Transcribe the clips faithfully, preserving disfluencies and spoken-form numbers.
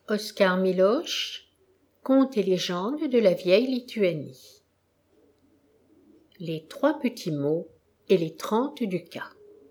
Oskar Miloš, Contes et légendes de la vieille Lituanie. Les trois petits mots et les trente ducats.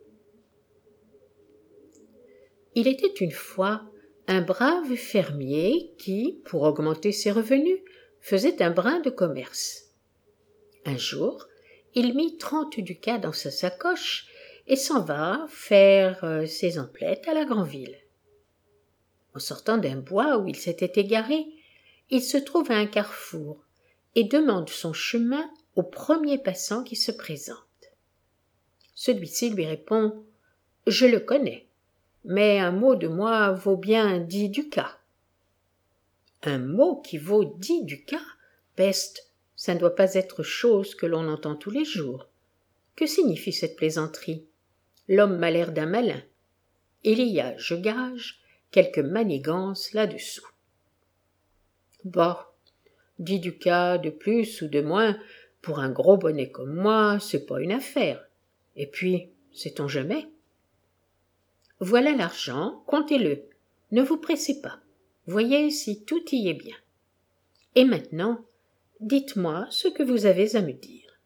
Il était une fois un brave fermier qui, pour augmenter ses revenus, faisait un brin de commerce. Un jour, il mit trente ducats dans sa sacoche et s'en va faire euh, ses emplettes à la grande ville. En sortant d'un bois où il s'était égaré, il se trouve à un carrefour et demande son chemin au premier passant qui se présente. Celui-ci lui répond « Je le connais, mais un mot de moi vaut bien dix ducats. » Un mot qui vaut dix ducats, peste, ça ne doit pas être chose que l'on entend tous les jours. Que signifie cette plaisanterie? L'homme m'a l'air d'un malin. Il y a, je gage, quelques manigances là-dessous. Bah, dix ducats de plus ou de moins, pour un gros bonnet comme moi, c'est pas une affaire. Et puis, sait-on jamais? Voilà l'argent, comptez-le. Ne vous pressez pas. Voyez si tout y est bien. Et maintenant, dites-moi ce que vous avez à me dire.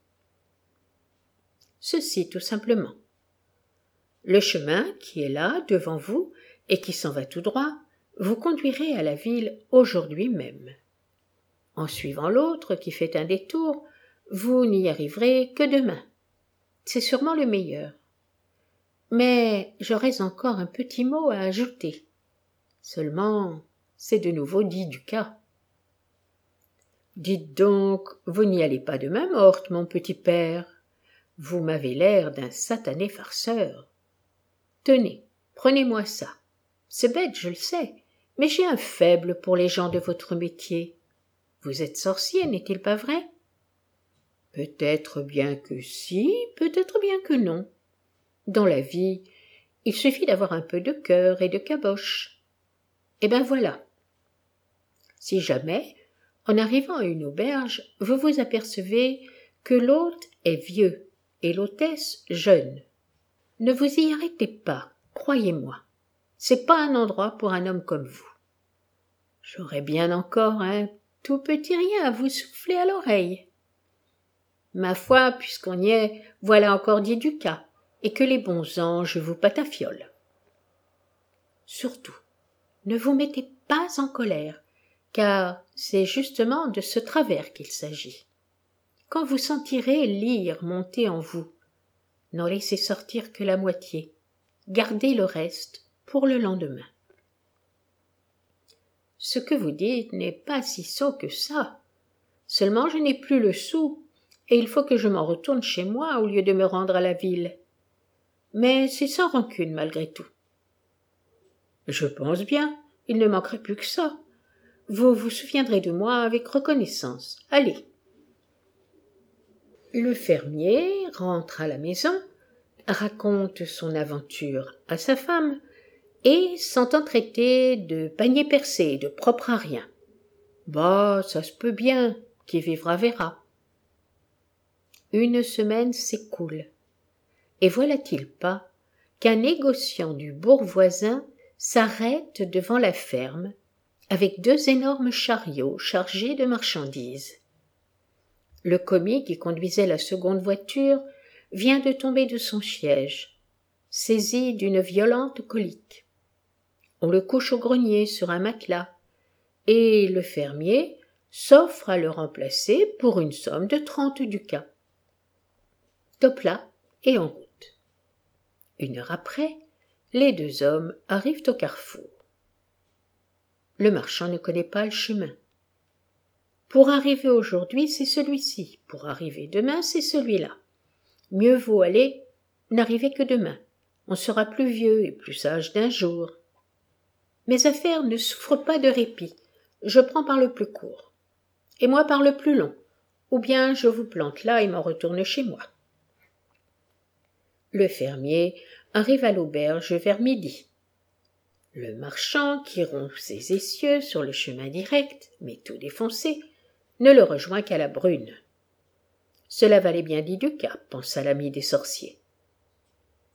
Ceci, tout simplement. Le chemin qui est là, devant vous, et qui s'en va tout droit, vous conduirez à la ville aujourd'hui même. En suivant l'autre qui fait un détour, vous n'y arriverez que demain. C'est sûrement le meilleur. Mais j'aurais encore un petit mot à ajouter. Seulement, c'est de nouveau dix ducats. Dites donc, vous n'y allez pas de main morte, mon petit père. Vous m'avez l'air d'un satané farceur. Tenez, prenez-moi ça. C'est bête, je le sais, mais j'ai un faible pour les gens de votre métier. Vous êtes sorcier, n'est-il pas vrai? Peut-être bien que si, peut-être bien que non. Dans la vie, il suffit d'avoir un peu de cœur et de caboche. Eh ben voilà. Si jamais, en arrivant à une auberge, vous vous apercevez que l'hôte est vieux et l'hôtesse jeune, ne vous y arrêtez pas, croyez-moi. C'est pas un endroit pour un homme comme vous. J'aurais bien encore un tout petit rien à vous souffler à l'oreille. Ma foi, puisqu'on y est, voilà encore dix ducats, et que les bons anges vous patafiolent. Surtout, ne vous mettez pas en colère, car c'est justement de ce travers qu'il s'agit. Quand vous sentirez l'ire monter en vous, n'en laissez sortir que la moitié, gardez le reste pour le lendemain. Ce que vous dites n'est pas si sot que ça. Seulement je n'ai plus le sou, et il faut que je m'en retourne chez moi au lieu de me rendre à la ville. Mais c'est sans rancune malgré tout. Je pense bien, il ne manquerait plus que ça. Vous vous souviendrez de moi avec reconnaissance. Allez. Le fermier rentre à la maison, raconte son aventure à sa femme, et s'entend traiter de panier percé et de propre à rien. Bah, ça se peut bien, qui vivra verra. Une semaine s'écoule, et voilà-t-il pas qu'un négociant du bourg voisin s'arrête devant la ferme avec deux énormes chariots chargés de marchandises. Le commis qui conduisait la seconde voiture vient de tomber de son siège, saisi d'une violente colique. On le couche au grenier sur un matelas, et le fermier s'offre à le remplacer pour une somme de trente ducats. Topla et en route. Une heure après, les deux hommes arrivent au carrefour. Le marchand ne connaît pas le chemin. Pour arriver aujourd'hui, c'est celui-ci. Pour arriver demain, c'est celui-là. Mieux vaut aller, n'arriver que demain. On sera plus vieux et plus sage d'un jour. Mes affaires ne souffrent pas de répit. Je prends par le plus court. Et moi par le plus long. Ou bien je vous plante là et m'en retourne chez moi. Le fermier arrive à l'auberge vers midi. Le marchand, qui rompt ses essieux sur le chemin direct, mais tout défoncé, ne le rejoint qu'à la brune. Cela valait bien dix ducats, pensa l'ami des sorciers.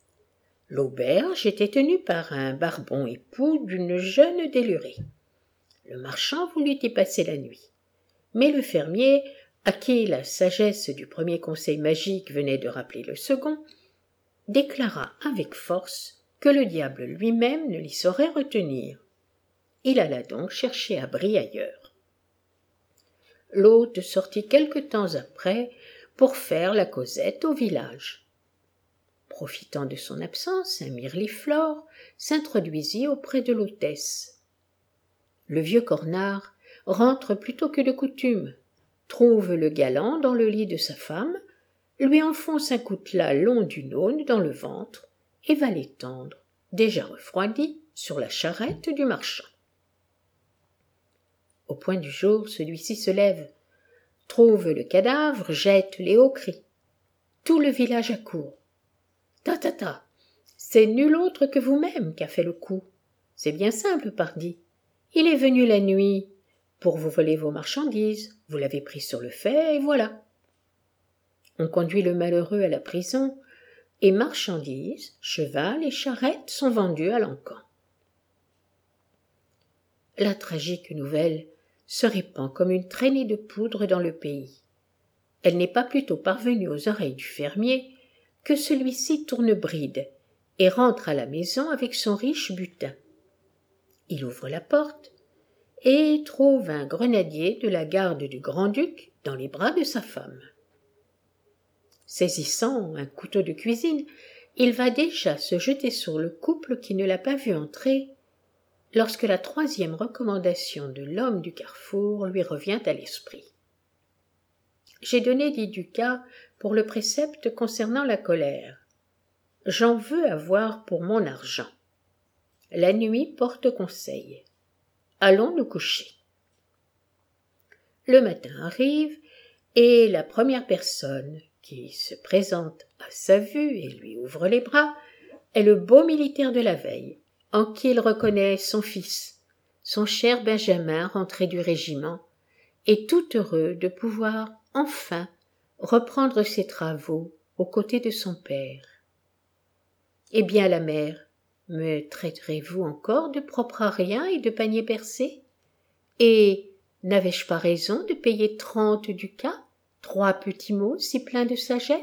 L'auberge était tenue par un barbon époux d'une jeune délurée. Le marchand voulut y passer la nuit. Mais le fermier, à qui la sagesse du premier conseil magique venait de rappeler le second, déclara avec force que le diable lui-même ne l'y saurait retenir. Il alla donc chercher abri ailleurs. L'hôte sortit quelque temps après pour faire la causette au village. Profitant de son absence, un mirliflor s'introduisit auprès de l'hôtesse. Le vieux cornard rentre plus tôt que de coutume, trouve le galant dans le lit de sa femme, lui enfonce un coutelas long d'une aune dans le ventre et va l'étendre, déjà refroidi, sur la charrette du marchand. Au point du jour, celui-ci se lève, trouve le cadavre, jette les hauts cris. Tout le village accourt. Ta ta ta, c'est nul autre que vous-même qui a fait le coup. C'est bien simple, pardi. Il est venu la nuit pour vous voler vos marchandises, vous l'avez pris sur le fait, et voilà. On conduit le malheureux à la prison, et marchandises, cheval et charrette sont vendus à l'encan. La tragique nouvelle se répand comme une traînée de poudre dans le pays. Elle n'est pas plutôt parvenue aux oreilles du fermier que celui-ci tourne bride et rentre à la maison avec son riche butin. Il ouvre la porte et trouve un grenadier de la garde du grand-duc dans les bras de sa femme. Saisissant un couteau de cuisine, il va déjà se jeter sur le couple qui ne l'a pas vu entrer, lorsque la troisième recommandation de l'homme du carrefour lui revient à l'esprit. J'ai donné dix ducats pour le précepte concernant la colère. J'en veux avoir pour mon argent. La nuit porte conseil. Allons nous coucher. Le matin arrive, et la première personne qui se présente à sa vue et lui ouvre les bras est le beau militaire de la veille, en qui il reconnaît son fils, son cher Benjamin rentré du régiment, et tout heureux de pouvoir enfin reprendre ses travaux aux côtés de son père. « Eh bien, la mère, me traiterez-vous encore de propre à rien et de panier percé? Et n'avais-je pas raison de payer trente ducats, trois petits mots si pleins de sagesse ?»